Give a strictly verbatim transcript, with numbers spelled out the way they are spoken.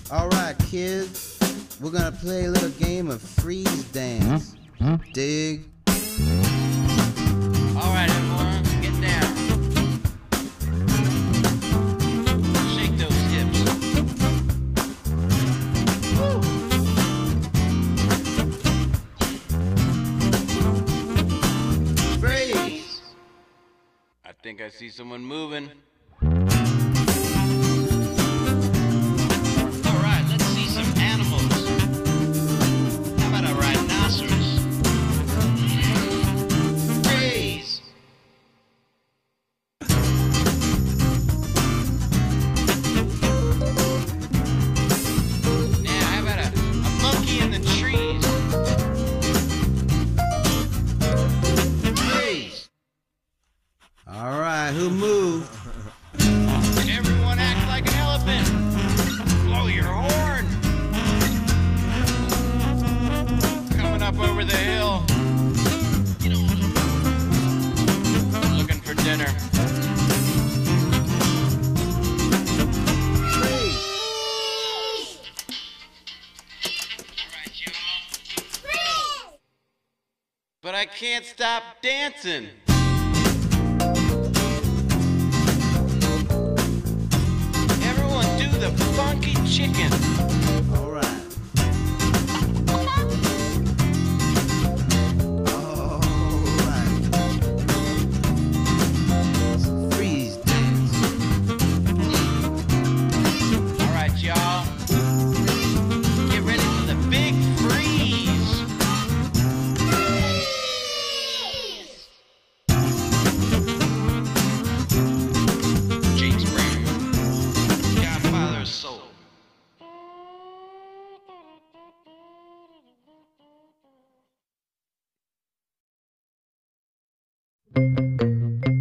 Alright, kids, we're gonna play a little game of freeze dance. Dig? Alright, everyone, get down. Shake those hips. Woo. Freeze! I think I see someone moving. Alright, who moved? Everyone act like an elephant. Blow your horn. Coming up over the hill. Looking for dinner. Freeze! Alright, y'all. Freeze! But I can't stop dancing. The funky chicken. All right. All right. Freeze dance. All right, y'all. Get ready for the big freeze. James Brown. Soul.